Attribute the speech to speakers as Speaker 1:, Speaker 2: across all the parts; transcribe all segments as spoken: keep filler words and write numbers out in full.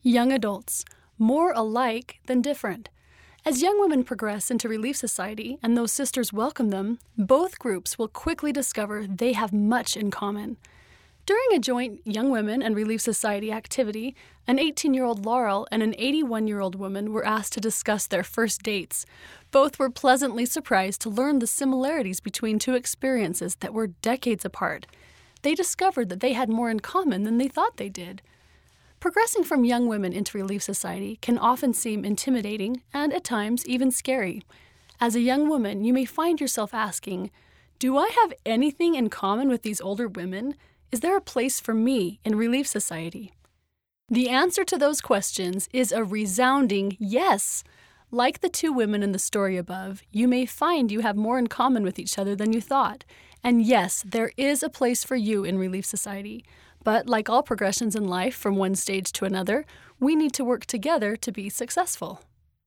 Speaker 1: Young adults, more alike than different. As young women progress into Relief Society and those sisters welcome them, both groups will quickly discover they have much in common. During a joint Young Women and Relief Society activity, an eighteen-year-old Laurel and an eighty-one-year-old woman were asked to discuss their first dates. Both were pleasantly surprised to learn the similarities between two experiences that were decades apart. They discovered that they had more in common than they thought they did. Progressing from Young Women into Relief Society can often seem intimidating and, at times, even scary. As a young woman, you may find yourself asking, "Do I have anything in common with these older women? Is there a place for me in Relief Society?" The answer to those questions is a resounding yes. Like the two women in the story above, you may find you have more in common with each other than you thought. And yes, there is a place for you in Relief Society. But like all progressions in life from one stage to another, we need to work together to be successful.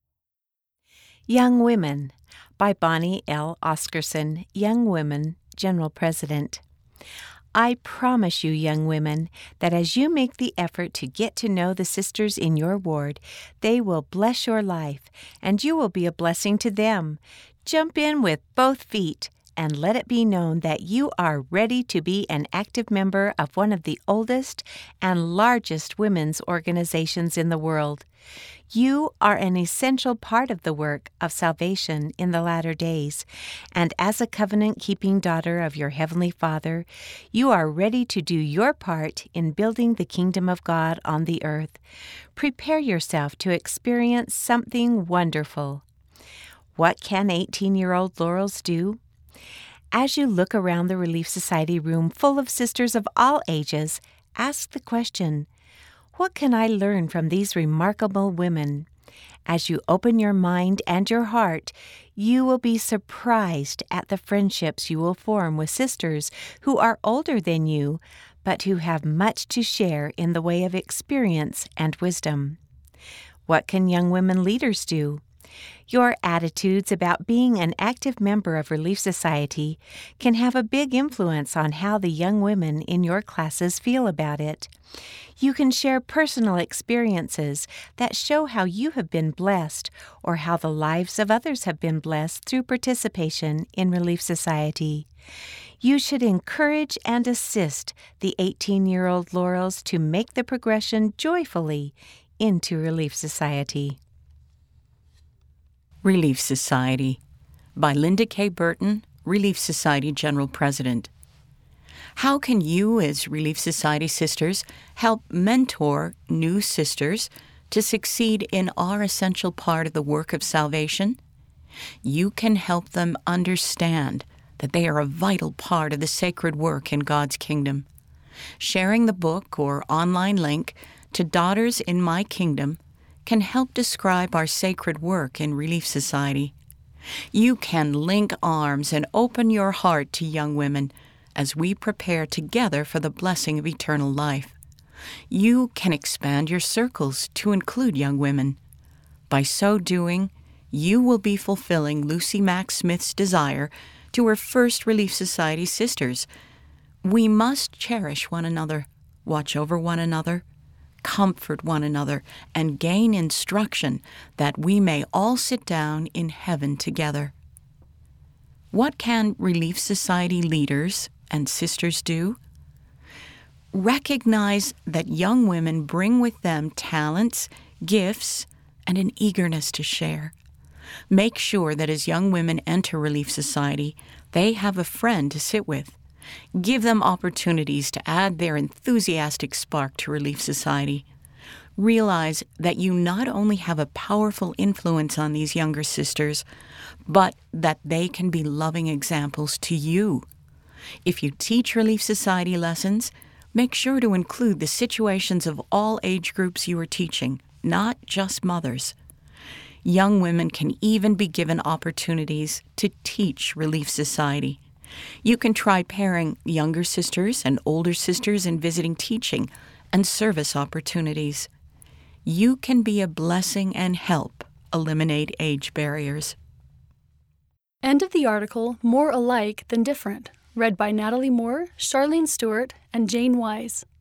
Speaker 2: Young Women by Bonnie L. Oscarson, Young Women, General President. I promise you, young women, that as you make the effort to get to know the sisters in your ward, they will bless your life, and you will be a blessing to them. Jump in with both feet and let it be known that you are ready to be an active member of one of the oldest and largest women's organizations in the world. You are an essential part of the work of salvation in the latter days, and as a covenant-keeping daughter of your Heavenly Father, you are ready to do your part in building the kingdom of God on the earth. Prepare yourself to experience something wonderful. What can eighteen-year-old Laurels do? As you look around the Relief Society room full of sisters of all ages, ask the question, what can I learn from these remarkable women? As you open your mind and your heart, you will be surprised at the friendships you will form with sisters who are older than you, but who have much to share in the way of experience and wisdom. What can young women leaders do? Your attitudes about being an active member of Relief Society can have a big influence on how the young women in your classes feel about it. You can share personal experiences that show how you have been blessed or how the lives of others have been blessed through participation in Relief Society. You should encourage and assist the eighteen-year-old Laurels to make the progression joyfully into Relief Society.
Speaker 3: Relief Society by Linda K. Burton, Relief Society General President. How can you, as Relief Society sisters, help mentor new sisters to succeed in our essential part of the work of salvation? You can help them understand that they are a vital part of the sacred work in God's kingdom. Sharing the book or online link to Daughters in My Kingdom can help describe our sacred work in Relief Society. You can link arms and open your heart to young women as we prepare together for the blessing of eternal life. You can expand your circles to include young women. By so doing, you will be fulfilling Lucy Mack Smith's desire to her first Relief Society sisters. We must cherish one another, watch over one another, comfort one another, and gain instruction that we may all sit down in heaven together. What can Relief Society leaders and sisters do? Recognize that young women bring with them talents, gifts, and an eagerness to share. Make sure that as young women enter Relief Society, they have a friend to sit with. Give them opportunities to add their enthusiastic spark to Relief Society. Realize that you not only have a powerful influence on these younger sisters, but that they can be loving examples to you. If you teach Relief Society lessons, make sure to include the situations of all age groups you are teaching, not just mothers. Young women can even be given opportunities to teach Relief Society. You can try pairing younger sisters and older sisters in visiting teaching and service opportunities. You can be a blessing and help eliminate age barriers.
Speaker 1: End of the article, More Alike Than Different, read by Natalie Moore, Charlene Stewart, and Jane Wise.